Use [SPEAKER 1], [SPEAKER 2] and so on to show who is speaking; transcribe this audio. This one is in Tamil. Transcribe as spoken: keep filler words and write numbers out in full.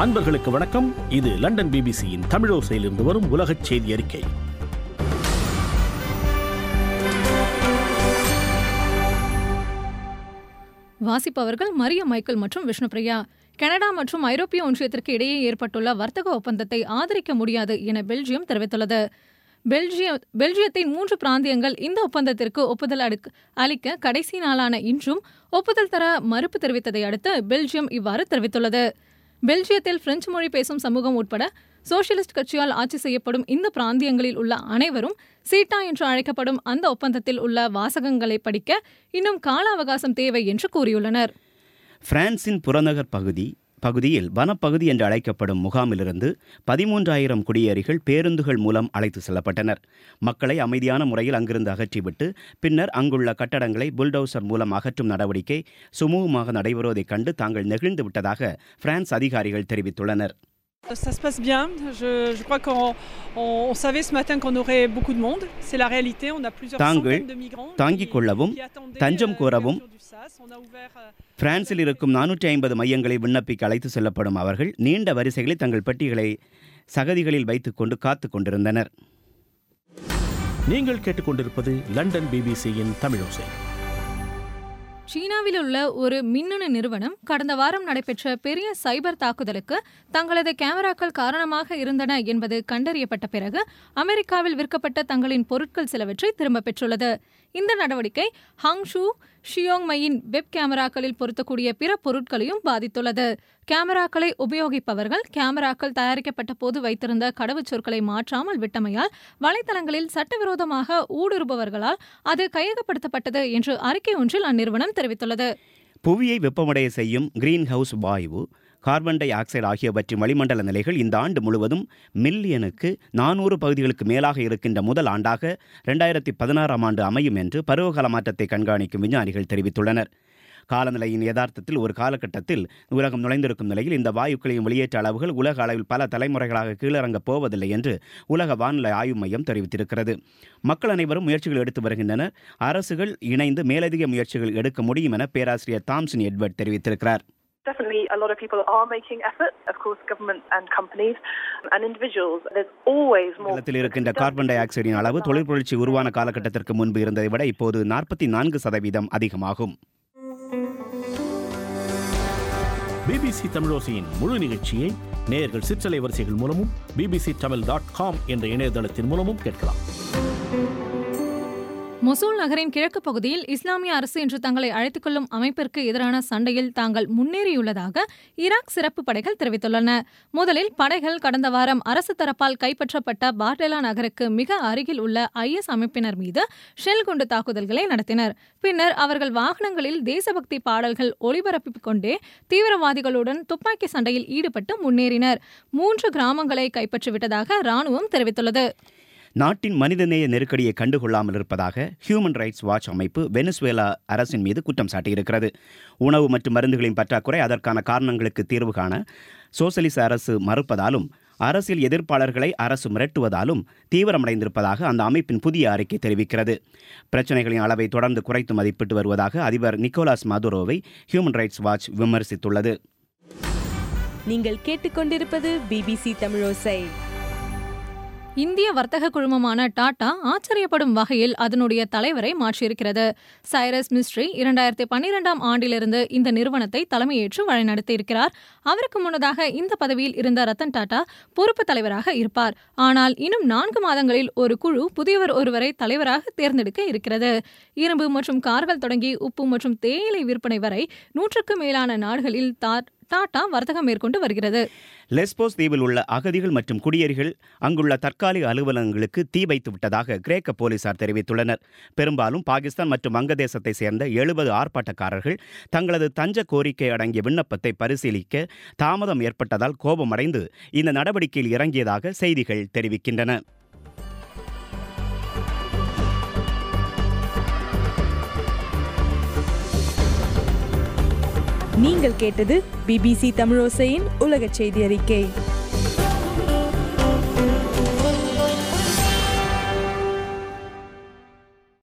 [SPEAKER 1] அன்பர்களுக்கு வணக்கம். இது லண்டன் பிபிசியின் தமிழோசையிலிருந்து வரும் உலகச் செய்தி அறிக்கை.
[SPEAKER 2] வாசிப்பவர்கள் மரிய மைக்கேல் மற்றும் விஷ்ணுபிரியா. கனடா மற்றும் ஐரோப்பிய ஒன்றியத்திற்கு இடையே ஏற்பட்டுள்ள வர்த்தக ஒப்பந்தத்தை ஆதரிக்க முடியாது என பெல்ஜியம் தெரிவித்துள்ளது. பெல்ஜிய பெல்ஜியத்தின் மூன்று பிராந்தியங்கள் இந்த ஒப்பந்தத்திற்கு ஒப்புதல் அளிக்க கடைசி நாளான இன்றும் ஒப்புதல் தர மறுப்பு தெரிவித்ததை அடுத்து பெல்ஜியம் இவ்வாறு தெரிவித்துள்ளது. பெல்ஜியத்தில் பிரெஞ்சு மொழி பேசும் சமூகம் உட்பட சோசியலிஸ்ட் கட்சியால் ஆட்சி செய்யப்படும் இந்த பிராந்தியங்களில் உள்ள அனைவரும் சீட்டா என்று அழைக்கப்படும் அந்த ஒப்பந்தத்தில் உள்ள வாசகங்களை படிக்க இன்னும் கால அவகாசம் தேவை என்று கூறியுள்ளனர்.
[SPEAKER 3] பிரான்சின் புறநகர் பகுதி பகுதியில் வனப்பகுதி என்று அழைக்கப்படும் முகாமிலிருந்து பதிமூன்றாயிரம் குடியேறிகள் பேருந்துகள் மூலம் அழைத்து செல்லப்பட்டனர். மக்களை அமைதியான முறையில் அங்கிருந்து அகற்றிவிட்டு பின்னர் அங்குள்ள கட்டடங்களை புல்டோசர் மூலம் அகற்றும் நடவடிக்கை சுமூகமாக நடைபெறுவதைக் கண்டு தாங்கள் நெகிழ்ந்து விட்டதாக பிரான்ஸ் அதிகாரிகள் தெரிவித்துள்ளனர்.
[SPEAKER 4] Ça se passe bien. Je, je crois qu'on on, on savait ce matin qu'on aurait beaucoup de monde. C'est la réalité. On a plusieurs centaines de migrants.
[SPEAKER 3] தாங்கிக் கொள்ளவும் தஞ்சம் கோரவும் பிரான்சில் இருக்கும் நானூற்றி ஐம்பது மையங்களை விண்ணப்பிக்க அழைத்து செல்லப்படும் அவர்கள் நீண்ட வரிசைகளில் தங்கள் பெட்டிகளை சகதிகளில் வைத்துக் கொண்டு காத்துக் கொண்டிருந்தனர்.
[SPEAKER 1] நீங்கள் கேட்டுக்கொண்டிருப்பது லண்டன் பிபிசியின் தமிழோசை.
[SPEAKER 2] சீனாவில் உள்ள ஒரு மின்னணு நிறுவனம் கடந்த வாரம் நடைபெற்ற பெரிய சைபர் தாக்குதலுக்கு தங்களது கேமராக்கள் காரணமாக இருந்தன என்பது கண்டறியப்பட்ட பிறகு அமெரிக்காவில் விற்கப்பட்ட தங்களின் பொருட்கள் சிலவற்றை திரும்ப பெற்றுள்ளது. இந்த நடவடிக்கை ஹாங்ஷூ ஷியோங்மையின் வெப் கேமராக்களில் பொருத்தக்கூடிய பிற பொருட்களையும் பாதித்துள்ளது. கேமராக்களை உபயோகிப்பவர்கள் கேமராக்கள் தயாரிக்கப்பட்ட போது வைத்திருந்த கடவுச்சொற்களை மாற்றாமல் விட்டமையால் வலைத்தளங்களில் சட்டவிரோதமாக ஊடுருபவர்களால் அது கையகப்படுத்தப்பட்டது என்று அறிக்கை ஒன்றில் அந்நிறுவனம் தெரிவித்துள்ளது.
[SPEAKER 3] புவியை வெப்பமடைய செய்யும் கிரீன் ஹவுஸ் வாயு, கார்பன் டை ஆக்சைடு ஆகியவற்றின் வளிமண்டல நிலைகள் இந்த ஆண்டு முழுவதும் மில்லியனுக்கு நானூறு பகுதிகளுக்கு மேலாக இருக்கின்ற முதல் ஆண்டாக இரண்டாயிரத்தி பதினாறாம் ஆண்டு அமையும் என்று பருவகால மாற்றத்தை கண்காணிக்கும் விஞ்ஞானிகள் தெரிவித்துள்ளனர். காலநிலையின் யதார்த்தத்தில் ஒரு காலகட்டத்தில் உலகம் நுழைந்திருக்கும் நிலையில் இந்த வாயுக்களையும் வெளியேற்ற அளவுகள் உலக அளவில் பல தலைமுறைகளாக கீழிறங்கப் போவதில்லை என்று உலக வானிலை ஆய்வு மையம் தெரிவித்திருக்கிறது. மக்கள் அனைவரும் முயற்சிகள் எடுத்து வருகின்றனர். அரசுகள் இணைந்து மேலதிக முயற்சிகள் எடுக்க முடியும் என பேராசிரியர் தாம்சன் எட்வர்ட் தெரிவித்திருக்கிறார்.
[SPEAKER 5] Definitely, a lot of people are making effort. Of course, government and companies and individuals. There's always more.
[SPEAKER 3] நிலத்தில் இருக்கின்ற கார்பன் டை ஆக்சைடின் அளவு தொழிற்புரட்சி உருவான காலகட்டத்திற்கு முன்பு இருந்ததை விட இப்போது நாற்பத்தி நான்கு சதவீதம் அதிகமாகும்.
[SPEAKER 1] பிபிசி தமிழோசையின் முழு நிகழ்ச்சியை நேயர்கள் சிற்றலை வரிசைகள் மூலமும் பிபிசி தமிழ் டாட் காம் என்ற இணையதளத்தின் மூலமும் கேட்கலாம்.
[SPEAKER 2] மொசூல் நகரின் கிழக்கு பகுதியில் இஸ்லாமிய அரசு என்று தங்களை அழைத்துக் கொள்ளும் அமைப்பிற்கு எதிரான சண்டையில் தாங்கள் முன்னேறியுள்ளதாக ஈராக் சிறப்பு படைகள் தெரிவித்துள்ளன. முதலில் படைகள் கடந்த வாரம் அரசு தரப்பால் கைப்பற்றப்பட்ட பார்டெலா நகருக்கு மிக அருகில் உள்ள ஐஎஸ் அமைப்பினர் மீது ஷெல் குண்டு தாக்குதல்களை நடத்தினர். பின்னர் அவர்கள் வாகனங்களில் தேசபக்தி பாடல்கள் ஒளிபரப்பிக் கொண்டே தீவிரவாதிகளுடன் துப்பாக்கி சண்டையில் ஈடுபட்டு முன்னேறினர். மூன்று கிராமங்களை கைப்பற்றிவிட்டதாக ராணுவம் தெரிவித்துள்ளது.
[SPEAKER 3] நாட்டின் மனிதநேய நெருக்கடியை கண்டுகொள்ளாமல் இருப்பதாக ஹியூமன் ரைட்ஸ் வாட்ச் அமைப்பு வெனிசுவேலா அரசின் மீது குற்றம் சாட்டியிருக்கிறது. உணவு மற்றும் மருந்துகளின் பற்றாக்குறை அதற்கான காரணங்களுக்கு தீர்வு காண சோசலிச அரசு மறுப்பதாலும் அரசியல் எதிர்ப்பாளர்களை அரசு மிரட்டுவதாலும் தீவிரமடைந்திருப்பதாக அந்த அமைப்பின் புதிய அறிக்கை தெரிவிக்கிறது. பிரச்சினைகளின் அளவை தொடர்ந்து குறைத்து மதிப்பிட்டு வருவதாக அதிபர் நிக்கோலாஸ் மதுரோவை ஹியூமன் ரைட்ஸ் வாட்ச் விமர்சித்துள்ளது.
[SPEAKER 6] நீங்கள் கேட்டுக்கொண்டிருப்பது பிபிசி தமிழோசை.
[SPEAKER 2] இந்திய வர்த்தக குழுமமான டாடா ஆச்சரியப்படும் வகையில் அதனுடைய தலைவரை மாற்றியிருக்கிறது. சைரஸ் மிஸ்ட்ரி இரண்டாயிரத்தி பன்னிரெண்டாம் ஆண்டிலிருந்து இந்த நிறுவனத்தை தலைமையேற்று வழிநடத்தியிருக்கிறார். அவருக்கு முன்னதாக இந்த பதவியில் இருந்த ரத்தன் டாடா பொறுப்பு தலைவராக இருப்பார். ஆனால் இன்னும் நான்கு மாதங்களில் ஒரு குழு புதியவர் ஒருவரை தலைவராக தேர்ந்தெடுக்க இருக்கிறது. இரும்பு மற்றும் கார்கள் தொடங்கி உப்பு மற்றும் தேயிலை விற்பனை வரை நூற்றுக்கும் மேலான நாடுகளில் டாடா வர்த்தகம் மேற்கொண்டு வருகிறது.
[SPEAKER 3] லெஸ்போஸ் தீவில் உள்ள அகதிகள் மற்றும் குடியேறிகள் அங்குள்ள தற்காலிக அலுவலகங்களுக்கு தீ வைத்து விட்டதாக கிரேக்க போலீசார் தெரிவித்துள்ளனர். பெரும்பாலும் பாகிஸ்தான் மற்றும் வங்கதேசத்தை சேர்ந்த எழுபது ஆர்ப்பாட்டக்காரர்கள் தங்களது தஞ்ச கோரிக்கை அடங்கிய விண்ணப்பத்தை பரிசீலிக்க தாமதம் ஏற்பட்டதால் கோபமடைந்து இந்த நடவடிக்கையில் இறங்கியதாக செய்திகள் தெரிவிக்கின்றன.
[SPEAKER 6] நீங்கள் கேட்டது பிபிசி தமிழோசையின் உலகச் செய்தி அறிக்கை.